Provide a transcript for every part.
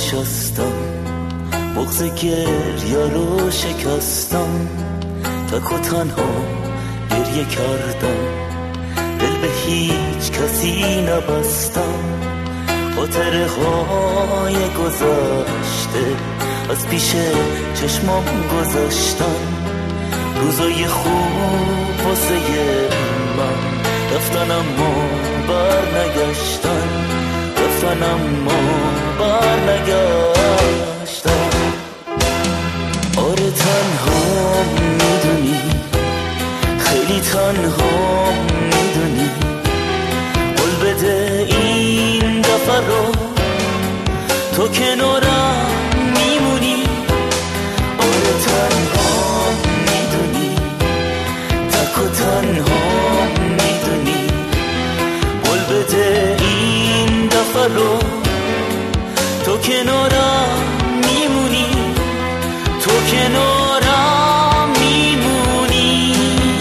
نشستم، بغض گریا رو شکستم، تک و تنها گریه کردم، دل به هیچ کسی نبستم. خاطره های گذشته از پیش چشمام گذاشتن، روزای خوب واسه من رفتن اما بر نگشتن، رفتن اما بر نگشتن. آره تنها میدونی، خیلی تنها میدونی، قول بده این دفعه رو تو کنارم میمونی. آره تنها میدونی، تک و تنها میدونی، قول بده این دفعه رو تو کنارم میمونی، تو کنارم میمونی.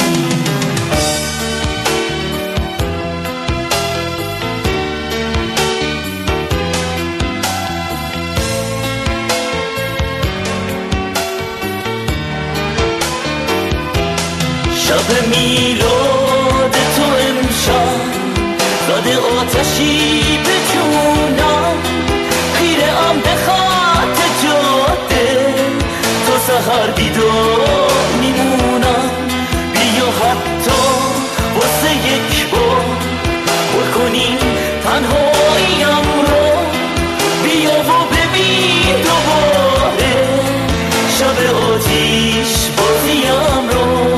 شب میلاد تو امشب زده آتشی به جونم، خیره ام به خط جاده تا سحر بیدار میمونم. بیا حتی واسه یک بار پر کنیم تنهاییم رو، بیا و ببین دوباره شب آتیش بازیم رو.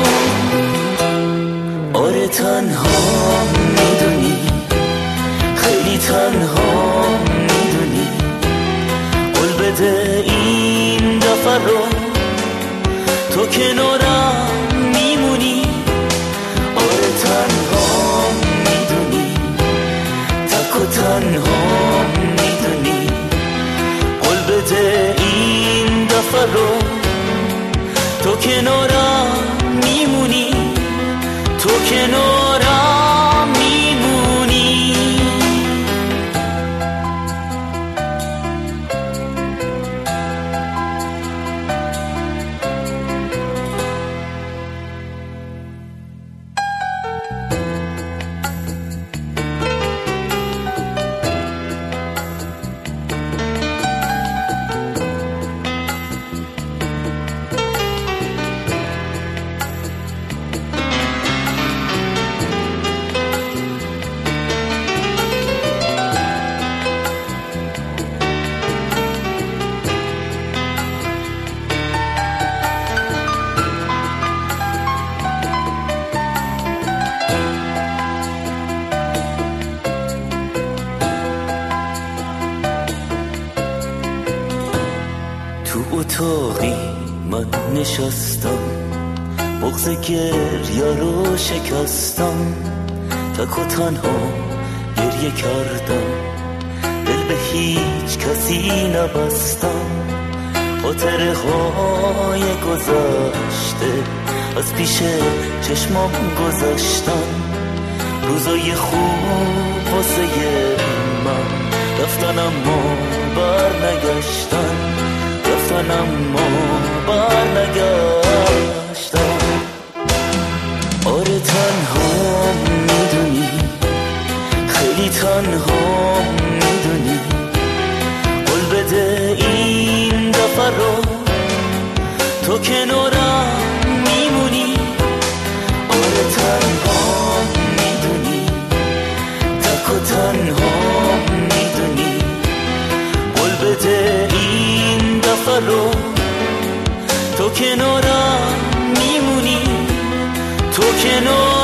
آره تنها میدونی، خیلی تنها میدونی، قول بده این دفعه رو تو کنارم میمونی. آره تنها میدونی، تک و تنها میدونی، قول بده این دفعه رو تو کنارم میمونی، تو کنارم میمونی. تو اتاقی من نشستم، بغض گریا رو شکستم، تک و تنها گریه کردم، دل به هیچ کسی نبستم. خاطره های گذشته از پیش چشمام گذاشتن، روزای خوب واسه من رفتن اما بر نگشتن، رفتن اما بر نگشتن. آره تنها میدونی، خیلی تنها میدونی، قول بده این دفعه رو تو کنارم میمونی. آره تنها میدونی، تک و تنها میدونی، قول بده این دفعه رو تو کنارم میمونی، تو کنارم